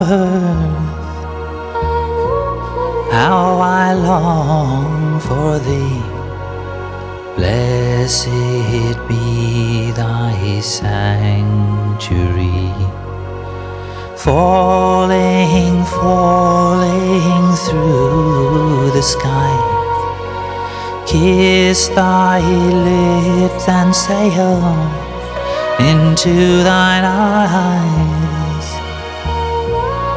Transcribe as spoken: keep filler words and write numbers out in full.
How I long for thee. Blessed be thy sanctuary. Falling, falling through the sky, kiss thy lips and sail into thine eyes.